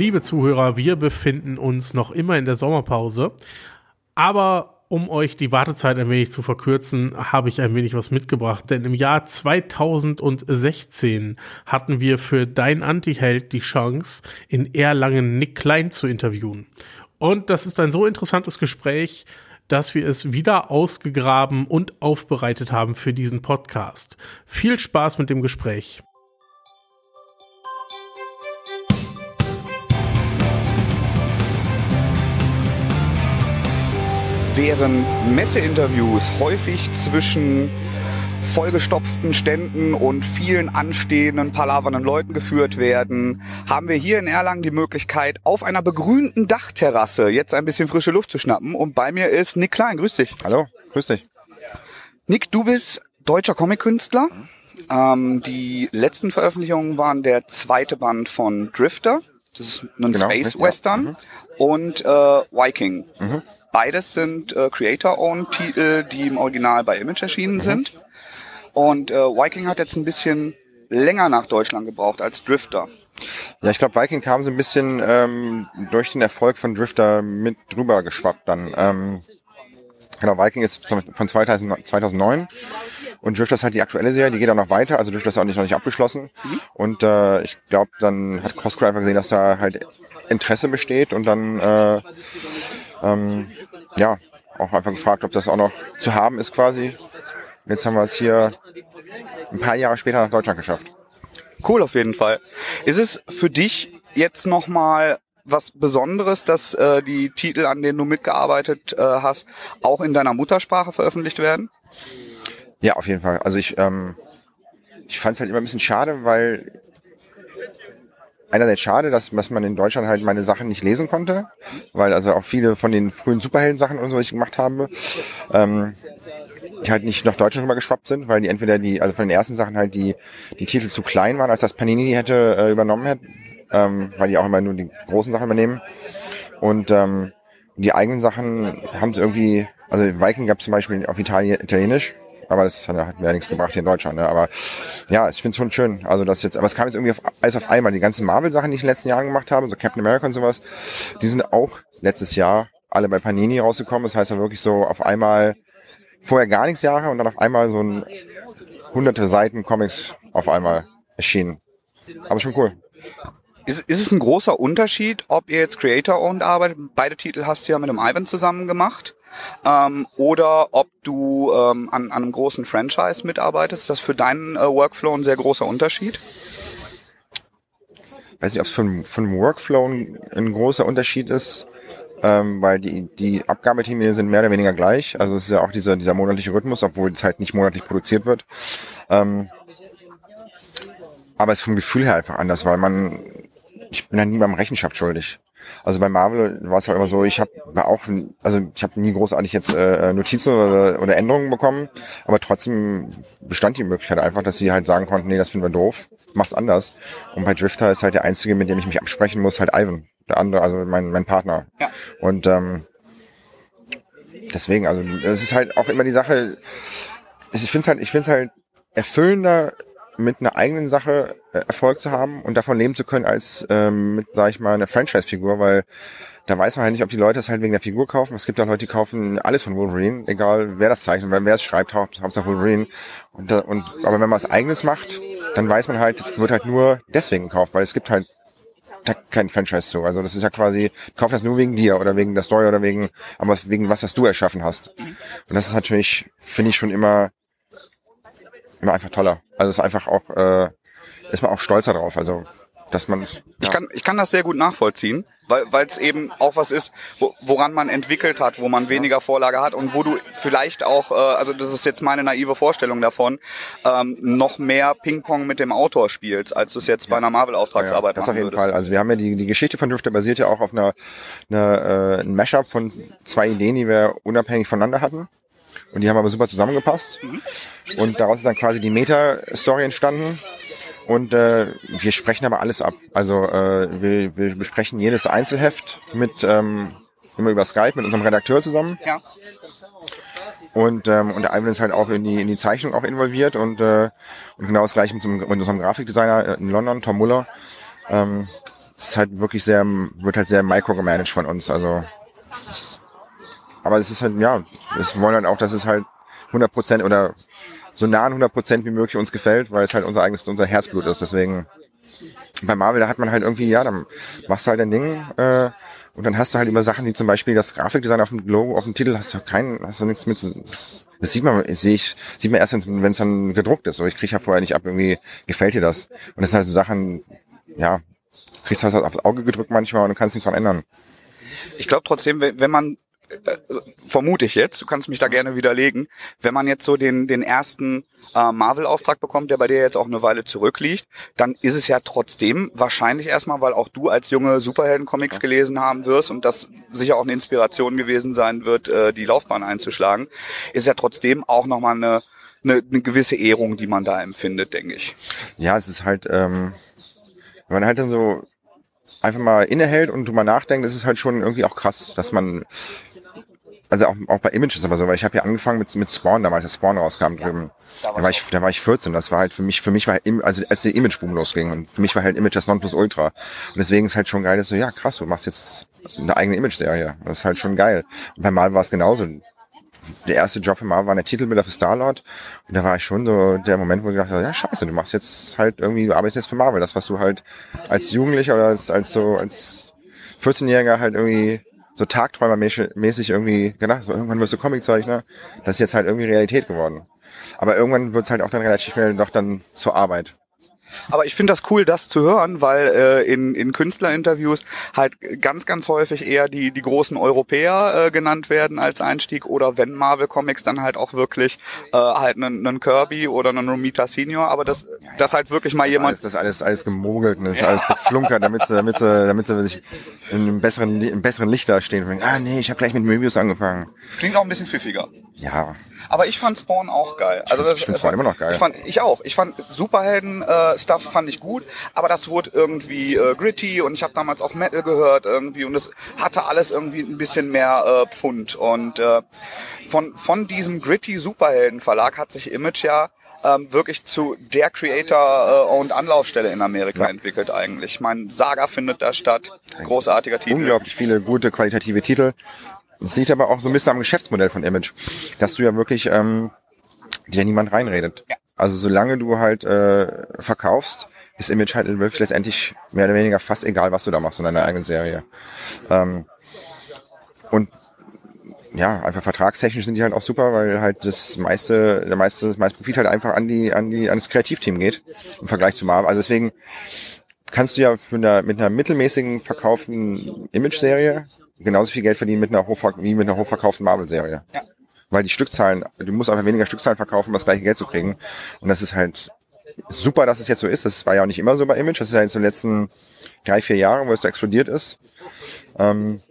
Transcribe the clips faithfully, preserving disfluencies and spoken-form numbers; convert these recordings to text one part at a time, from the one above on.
liebe Zuhörer, wir befinden uns noch immer in der Sommerpause, aber um euch die Wartezeit ein wenig zu verkürzen, habe ich ein wenig was mitgebracht, denn im Jahr zweitausendsechzehn hatten wir für Dein Antiheld die Chance, in Erlangen Nick Klein zu interviewen. Und das ist ein so interessantes Gespräch, dass wir es wieder ausgegraben und aufbereitet haben für diesen Podcast. Viel Spaß mit dem Gespräch. Während Messeinterviews häufig zwischen vollgestopften Ständen und vielen anstehenden, palavernden Leuten geführt werden, haben wir hier in Erlangen die Möglichkeit, auf einer begrünten Dachterrasse jetzt ein bisschen frische Luft zu schnappen. Und bei mir ist Nick Klein. Grüß dich. Hallo, grüß dich. Nick, du bist deutscher Comic-Künstler. Ähm, die letzten Veröffentlichungen waren der zweite Band von Drifter. Das ist ein Genau, Space-Western. ja. Mhm. Und äh, Viking. Mhm. Beides sind äh, Creator-Owned-Titel, die im Original bei Image erschienen Mhm. sind. Und äh, Viking hat jetzt ein bisschen länger nach Deutschland gebraucht als Drifter. Ja, ich glaube, Viking kam so ein bisschen ähm, durch den Erfolg von Drifter mit drüber geschwappt dann. Ähm, genau, Viking ist von zweitausendneun und Drifter ist halt die aktuelle Serie, die geht auch noch weiter, also Drifter ist auch nicht, noch nicht abgeschlossen. Mhm. Und äh, ich glaube, dann hat Coscro einfach gesehen, dass da halt Interesse besteht und dann äh, ähm, ja auch einfach gefragt, ob das auch noch zu haben ist quasi. Und jetzt haben wir es hier ein paar Jahre später nach Deutschland geschafft. Cool, auf jeden Fall. Ist es für dich jetzt nochmal was Besonderes, dass äh, die Titel, an denen du mitgearbeitet äh, hast, auch in deiner Muttersprache veröffentlicht werden? Ja, auf jeden Fall. Also ich, ähm, ich fand es halt immer ein bisschen schade, weil einerseits schade, dass, dass man in Deutschland halt meine Sachen nicht lesen konnte, weil also auch viele von den frühen Superhelden-Sachen und so, die ich gemacht habe, ähm, die halt nicht nach Deutschland rüber geschwappt sind, weil die entweder die, also von den ersten Sachen halt die die Titel zu klein waren, als das Panini die hätte äh, übernommen hätte, ähm, weil die auch immer nur die großen Sachen übernehmen. Und ähm, die eigenen Sachen haben sie irgendwie, also Viking gab es zum Beispiel auf Italien, Italienisch, aber das hat, hat mir ja nichts gebracht hier in Deutschland. Ne? Aber ja, ich finde es schon schön. Also das jetzt, aber es kam jetzt irgendwie auf, alles auf einmal. Die ganzen Marvel-Sachen, die ich in den letzten Jahren gemacht habe, so Captain America und sowas, die sind auch letztes Jahr alle bei Panini rausgekommen. Das heißt ja wirklich so auf einmal vorher gar nichts Jahre und dann auf einmal so ein hunderte Seiten Comics auf einmal erschienen. Aber schon cool. Ist, ist es ein großer Unterschied, ob ihr jetzt Creator-Owned arbeitet? Beide Titel hast du ja mit dem Ivan zusammen gemacht. Ähm, oder ob du ähm, an, an einem großen Franchise mitarbeitest. Ist das für deinen äh, Workflow ein sehr großer Unterschied? Ich weiß nicht, ob es von, von Workflow ein, ein großer Unterschied ist, ähm, weil die, die Abgabetermine sind mehr oder weniger gleich. Also es ist ja auch dieser, dieser monatliche Rhythmus, obwohl es halt nicht monatlich produziert wird. Ähm, aber es ist vom Gefühl her einfach anders, weil man, ich bin ja niemandem Rechenschaft schuldig. Also bei Marvel war es halt immer so, ich habe auch, also ich habe nie großartig jetzt äh, Notizen oder, oder Änderungen bekommen, aber trotzdem bestand die Möglichkeit einfach, dass sie halt sagen konnten, nee, das finden wir doof, mach's anders. Und bei Drifter ist halt der einzige, mit dem ich mich absprechen muss, halt Ivan, der andere, also mein mein Partner. Ja. Und ähm, deswegen, also es ist halt auch immer die Sache, ich finde es halt, ich finde es halt erfüllender, mit einer eigenen Sache äh, Erfolg zu haben und davon leben zu können, als ähm, mit, sag ich mal, einer Franchise-Figur, weil da weiß man halt nicht, ob die Leute das halt wegen der Figur kaufen. Es gibt auch Leute, die kaufen alles von Wolverine, egal wer das zeichnet, wer es schreibt, Hauptsache Wolverine. Und, und aber wenn man was Eigenes macht, dann weiß man halt, es wird halt nur deswegen gekauft, weil es gibt halt kein Franchise zu. Also das ist ja quasi, ich kaufe das nur wegen dir oder wegen der Story oder wegen, aber wegen was, was du erschaffen hast. Und das ist natürlich, finde ich schon immer immer einfach toller. Also es ist einfach auch, äh, ist man auch stolzer drauf. Also, dass man... Ja. Ich kann, ich kann das sehr gut nachvollziehen, weil weil es eben auch was ist, wo, woran man entwickelt hat, wo man weniger Vorlage hat und wo du vielleicht auch, äh, also das ist jetzt meine naive Vorstellung davon, ähm, noch mehr Ping-Pong mit dem Autor spielst, als du es jetzt bei einer Marvel-Auftragsarbeit ja, machst. Das auf jeden würdest. Fall. Also wir haben ja die die Geschichte von Drifter basiert ja auch auf einer, einer äh, ein Mashup von zwei Ideen, die wir unabhängig voneinander hatten. Und die haben aber super zusammengepasst. Mhm. Und daraus ist dann quasi die Meta-Story entstanden. Und äh, wir sprechen aber alles ab. Also äh, wir, wir besprechen jedes Einzelheft mit ähm, immer über Skype mit unserem Redakteur zusammen. Ja. Und ähm, und der Ivan ist halt auch in die in die Zeichnung auch involviert und äh, und genau das gleiche mit, so einem, mit unserem Grafikdesigner in London, Tom Muller. Ähm, es ist halt wirklich sehr, wird halt sehr microgemanagt von uns, also, aber es ist halt, ja, wir wollen halt auch, dass es halt hundert Prozent oder so nah an hundert Prozent wie möglich uns gefällt, weil es halt unser eigenes, unser Herzblut ist, deswegen, bei Marvel, da hat man halt irgendwie, ja, dann machst du halt dein Ding, äh, und dann hast du halt immer Sachen, wie zum Beispiel das Grafikdesign auf dem Logo, auf dem Titel, hast du keinen, hast du nichts mit, das, das sieht man, sehe ich, sieht man erst, wenn es dann gedruckt ist, so, ich kriege ja vorher nicht ab, irgendwie, gefällt dir das? Und das sind halt so Sachen, ja, kriegst du halt aufs Auge gedrückt manchmal und du kannst nichts dran ändern. Ich glaube trotzdem, wenn man, äh, vermute ich jetzt, du kannst mich da gerne widerlegen, wenn man jetzt so den den ersten äh, Marvel-Auftrag bekommt, der bei dir jetzt auch eine Weile zurückliegt, dann ist es ja trotzdem wahrscheinlich erstmal, weil auch du als junge Superhelden-Comics gelesen haben wirst und das sicher auch eine Inspiration gewesen sein wird, äh, die Laufbahn einzuschlagen, ist ja trotzdem auch nochmal eine, eine, eine gewisse Ehrung, die man da empfindet, denke ich. Ja, es ist halt, ähm, wenn man halt dann so einfach mal innehält und drüber nachdenkt, ist es halt schon irgendwie auch krass, dass man, also auch, auch bei Image ist aber so, weil ich habe ja angefangen mit mit Spawn, damals als Spawn rauskam drüben. Ja, da war ich, da war ich vierzehn. Das war halt für mich, für mich war halt, also als der Image-Boom losging und für mich war halt Image das Nonplusultra. Und deswegen ist halt schon geil, dass so, ja krass, du machst jetzt eine eigene Image-Serie. Das ist halt schon geil. Und bei Marvel war es genauso. Der erste Job für Marvel war der Titelbilder für Star-Lord. Und da war ich schon so der Moment, wo ich gedacht habe, ja scheiße, du machst jetzt halt irgendwie, du arbeitest jetzt für Marvel. Das, was du halt als Jugendlicher oder als, als so, als vierzehnjähriger halt irgendwie so tagträumermäßig irgendwie gedacht, so irgendwann wirst du Comiczeichner. Das ist jetzt halt irgendwie Realität geworden. Aber irgendwann wird es halt auch dann relativ schnell doch dann zur Arbeit. Aber ich finde das cool, das zu hören, weil äh, in, in Künstlerinterviews halt ganz, ganz häufig eher die die großen Europäer äh, genannt werden als Einstieg oder wenn Marvel Comics dann halt auch wirklich äh, halt einen, einen Kirby oder einen Romita Senior, aber das das halt wirklich mal das jemand... Alles, das ist alles alles gemogelt und das ist alles geflunkert, damit sie, damit sie, damit sie sich in einem besseren, im besseren Licht dastehen und denken, ah nee, ich habe gleich mit Reviews angefangen. Das klingt auch ein bisschen pfiffiger. Ja. Aber ich fand Spawn auch geil. Also ich finde Spawn immer noch geil. Ich fand, ich auch. Ich fand Superhelden-Stuff äh, fand ich gut, aber das wurde irgendwie äh, gritty und ich habe damals auch Metal gehört irgendwie und es hatte alles irgendwie ein bisschen mehr äh, Pfund. Und äh, von von diesem gritty Superhelden-Verlag hat sich Image ja ähm, wirklich zu der Creator- äh, und Anlaufstelle in Amerika ja. entwickelt eigentlich. Ich meine, Saga findet da statt. Großartiger Titel. Unglaublich viele gute, qualitative Titel. Das liegt aber auch so ein bisschen am Geschäftsmodell von Image, dass du ja wirklich ähm, dir niemand reinredet. Ja. Also solange du halt äh, verkaufst, ist Image halt wirklich letztendlich mehr oder weniger fast egal, was du da machst in deiner eigenen Serie. Ähm, und ja, einfach vertragstechnisch sind die halt auch super, weil halt das meiste, der meiste, das meiste Profit halt einfach an die, an die, an das Kreativteam geht im Vergleich zu Marvel. Also deswegen kannst du ja für eine, mit einer mittelmäßigen verkauften Image-Serie genauso viel Geld verdienen mit einer hochver- wie mit einer hochverkauften Marvel-Serie. Ja. Weil die Stückzahlen, du musst einfach weniger Stückzahlen verkaufen, um das gleiche Geld zu kriegen. Und das ist halt super, dass es jetzt so ist. Das war ja auch nicht immer so bei Image. Das ist ja jetzt in den letzten drei, vier Jahren, wo es da explodiert ist. Ähm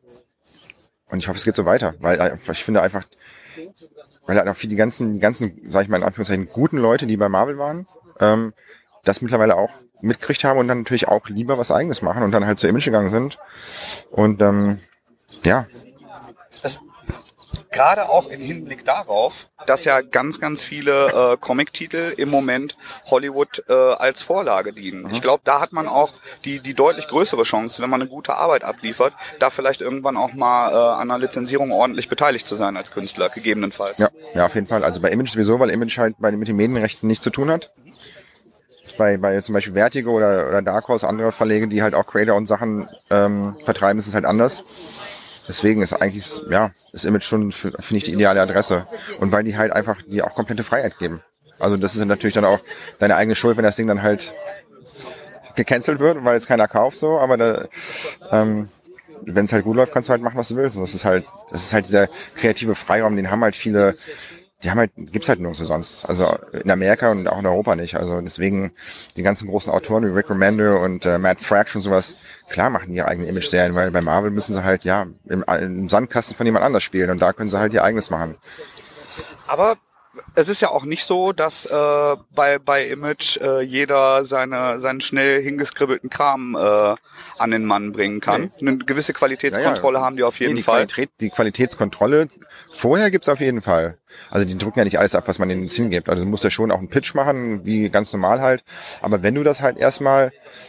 und ich hoffe, es geht so weiter. Weil ich finde einfach, weil halt auch für die ganzen, die ganzen, sag ich mal in Anführungszeichen, guten Leute, die bei Marvel waren, ähm, das mittlerweile auch mitgekriegt haben und dann natürlich auch lieber was Eigenes machen und dann halt zu Image gegangen sind. Und ähm, ja. Das, gerade auch im Hinblick darauf, dass ja ganz, ganz viele äh, Comic-Titel im Moment Hollywood äh, als Vorlage dienen. Mhm. Ich glaube, da hat man auch die die deutlich größere Chance, wenn man eine gute Arbeit abliefert, da vielleicht irgendwann auch mal äh, an einer Lizenzierung ordentlich beteiligt zu sein als Künstler, gegebenenfalls. Ja, ja, auf jeden Fall. Also bei Image sowieso, weil Image halt bei, mit den Medienrechten nichts zu tun hat. Bei, bei zum Beispiel Vertigo oder, oder Dark Horse, andere Verlege, die halt auch Creator und Sachen ähm, vertreiben, ist es halt anders. Deswegen ist eigentlich, ja, das Image schon, finde ich, die ideale Adresse. Und weil die halt einfach die auch komplette Freiheit geben. Also das ist natürlich dann auch deine eigene Schuld, wenn das Ding dann halt gecancelt wird, weil es keiner kauft, so. Aber da, ähm, wenn es halt gut läuft, kannst du halt machen, was du willst. Und das ist halt, das ist halt dieser kreative Freiraum, den haben halt viele. Die haben halt, gibt's halt nirgendwo sonst. Also in Amerika und auch in Europa nicht. Also deswegen die ganzen großen Autoren wie Rick Remender und äh, Matt Fraction und sowas, klar machen die ihre eigenen Image-Serien, weil bei Marvel müssen sie halt, ja, im, im Sandkasten von jemand anders spielen und da können sie halt ihr eigenes machen. Aber es ist ja auch nicht so, dass äh, bei bei Image äh, jeder seine seinen schnell hingeskribbelten Kram äh, an den Mann bringen kann. Nee. Eine gewisse Qualitätskontrolle ja, ja. haben die auf jeden nee, die Fall. Qualität, die Qualitätskontrolle vorher gibt's auf jeden Fall. Also die drücken ja nicht alles ab, was man ihnen hingibt. Also du musst ja schon auch einen Pitch machen, wie ganz normal halt. Aber wenn du das halt erstmal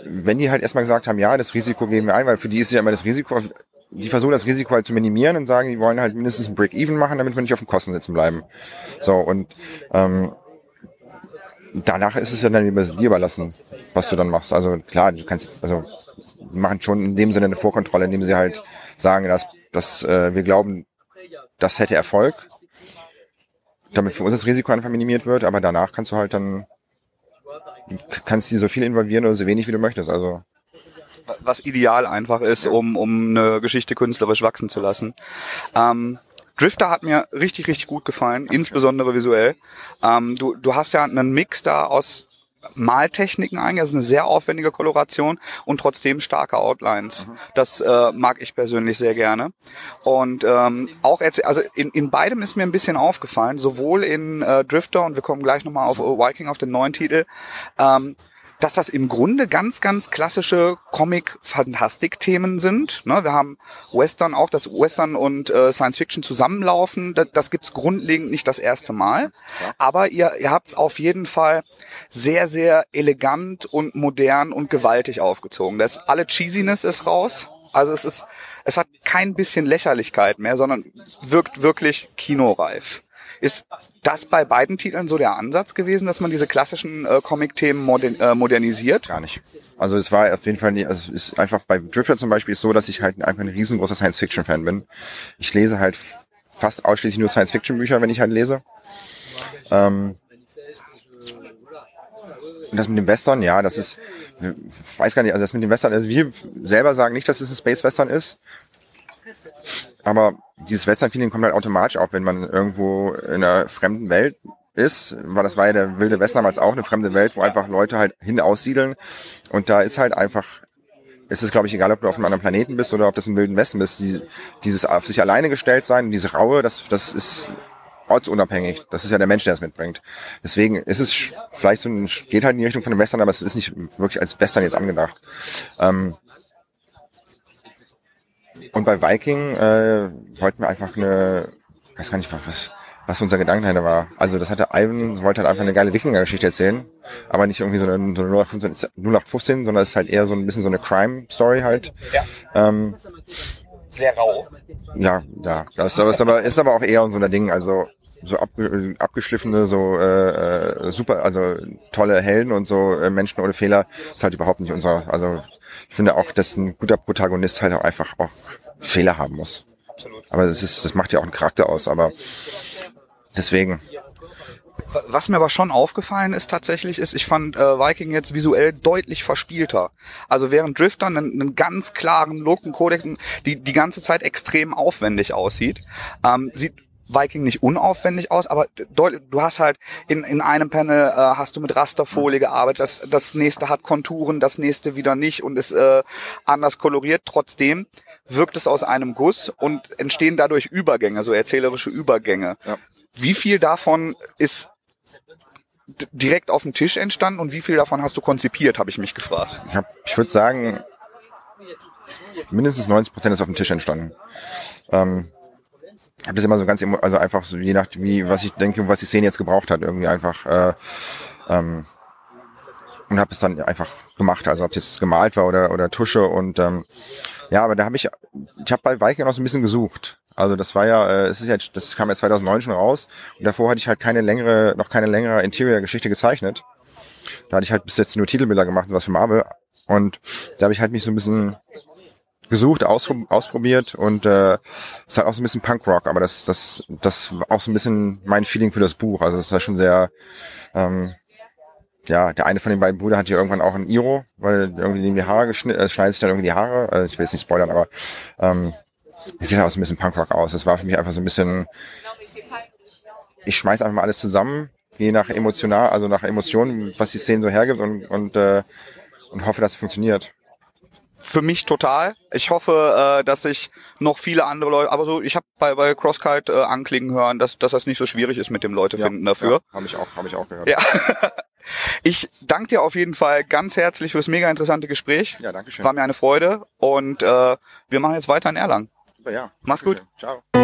wenn die halt erstmal gesagt haben, ja, das Risiko gehen wir ein, weil für die ist ja immer das Risiko, die versuchen das Risiko halt zu minimieren und sagen, die wollen halt mindestens ein Break-Even machen, damit wir nicht auf den Kosten sitzen bleiben. So, und ähm, danach ist es ja dann über dir überlassen, was du dann machst. Also klar, du kannst, also die machen schon in dem Sinne eine Vorkontrolle, indem sie halt sagen, dass, dass äh, wir glauben, das hätte Erfolg, damit für uns das Risiko einfach minimiert wird, aber danach kannst du halt dann, kannst du so viel involvieren oder so wenig, wie du möchtest. Also was ideal einfach ist, um um eine Geschichte künstlerisch wachsen zu lassen. Ähm, Drifter hat mir richtig, richtig gut gefallen, insbesondere visuell. Ähm, du du hast ja einen Mix da aus Maltechniken eigentlich, also eine sehr aufwendige Koloration und trotzdem starke Outlines. Mhm. Das äh, mag ich persönlich sehr gerne. Und ähm, auch jetzt, also in, in beidem ist mir ein bisschen aufgefallen, sowohl in äh, Drifter, und wir kommen gleich nochmal auf Viking, auf den neuen Titel, ähm, dass das im Grunde ganz, ganz klassische Comic-Fantastik-Themen sind. Ne, wir haben Western auch, dass Western und äh, Science-Fiction zusammenlaufen. Das, das gibt's grundlegend nicht das erste Mal. Aber ihr, ihr habt's auf jeden Fall sehr, sehr elegant und modern und gewaltig aufgezogen. Das alle Cheesiness ist raus. Also es ist, es hat kein bisschen Lächerlichkeit mehr, sondern wirkt wirklich kinoreif. Ist das bei beiden Titeln so der Ansatz gewesen, dass man diese klassischen äh, Comic-Themen modern, äh, modernisiert? Gar nicht. Also es war auf jeden Fall nicht, also es ist einfach bei Drifter zum Beispiel ist so, dass ich halt einfach ein riesengroßer Science-Fiction-Fan bin. Ich lese halt fast ausschließlich nur Science-Fiction-Bücher, wenn ich halt lese. Ähm, und das mit dem Western, ja, das ist, ich weiß gar nicht, also das mit dem Western, also wir selber sagen nicht, dass es ein Space-Western ist. Aber dieses Western-Feeling kommt halt automatisch auf, wenn man irgendwo in einer fremden Welt ist. Weil das war ja der wilde Westen damals auch, eine fremde Welt, wo einfach Leute halt hin aussiedeln. Und da ist halt einfach, ist es glaube ich egal, ob du auf einem anderen Planeten bist oder ob das im wilden Westen bist. Die, dieses auf sich alleine gestellt sein, diese Raue, das, das ist ortsunabhängig. Das ist ja der Mensch, der es mitbringt. Deswegen ist es vielleicht so ein, geht halt in die Richtung von dem Western, aber es ist nicht wirklich als Western jetzt angedacht. Ähm, Und bei Viking äh, wollten wir einfach eine, ich weiß gar nicht, was, was unser Gedanke dahinter war. Also das hatte Ivan, wollte halt einfach eine geile Wikinger-Geschichte erzählen, aber nicht irgendwie so eine, so eine null acht fünfzehn, sondern es ist halt eher so ein bisschen so eine Crime-Story halt. Ja. Ähm, Sehr rau. Ja, ja. Das ist aber, ist aber auch eher so ein Ding, also so abge, abgeschliffene, so äh, super, also tolle Helden und so äh, Menschen ohne Fehler, ist halt überhaupt nicht unser, also ich finde auch, dass ein guter Protagonist halt auch einfach auch Fehler haben muss. Absolut. Aber das ist, das macht ja auch einen Charakter aus, aber deswegen. Was mir aber schon aufgefallen ist tatsächlich, ist, ich fand äh, Viking jetzt visuell deutlich verspielter. Also während Drifter einen, einen ganz klaren Look, einen Kodex, die die ganze Zeit extrem aufwendig aussieht, ähm, sieht Viking nicht unaufwendig aus, aber deut- du hast halt in in einem Panel äh, hast du mit Rasterfolie gearbeitet, das das nächste hat Konturen, das nächste wieder nicht und ist äh, anders koloriert. Trotzdem wirkt es aus einem Guss und entstehen dadurch Übergänge, so erzählerische Übergänge. Ja. Wie viel davon ist d- direkt auf dem Tisch entstanden und wie viel davon hast du konzipiert, habe ich mich gefragt. Ich, hab, ich würde sagen, mindestens neunzig Prozent ist auf dem Tisch entstanden. Ähm, ich habe das immer so ganz, also einfach so je nach wie was ich denke, was die Szene jetzt gebraucht hat, irgendwie einfach äh, ähm, und habe es dann einfach gemacht, also ob es jetzt gemalt war oder oder Tusche und ähm, ja, aber da habe ich, ich habe bei Viking noch so ein bisschen gesucht. Also das war ja, äh, es ist ja, das kam ja zweitausendneun schon raus und davor hatte ich halt keine längere, noch keine längere Interior-Geschichte gezeichnet. Da hatte ich halt bis jetzt nur Titelbilder gemacht und was für Marvel und da habe ich halt mich so ein bisschen gesucht, auspro- ausprobiert und äh, es ist halt auch so ein bisschen Punkrock, aber das das das war auch so ein bisschen mein Feeling für das Buch. Also es ist ja schon sehr ähm, ja, der eine von den beiden Brüdern hat ja irgendwann auch ein Iro, weil irgendwie ihm die Haare geschnitten, äh, schneidet sich dann irgendwie die Haare. Also ich will jetzt nicht spoilern, aber ähm, es sieht halt auch so ein bisschen Punkrock aus. Das war für mich einfach so ein bisschen, ich schmeiß einfach mal alles zusammen, je nach emotional, also nach Emotionen, was die Szene so hergibt und und äh, und hoffe, dass es funktioniert. Für mich total. Ich hoffe, äh, dass ich noch viele andere Leute, aber so, ich habe bei bei Crosskite äh, anklingen hören, dass dass das nicht so schwierig ist mit dem Leute Ja, finden dafür. Ja, habe ich auch, habe ich auch gehört. Ja. Ich danke dir auf jeden Fall ganz herzlich fürs mega interessante Gespräch. Ja, danke schön. War mir eine Freude und äh, wir machen jetzt weiter in Erlangen. Super, ja. Mach's gut. Ciao.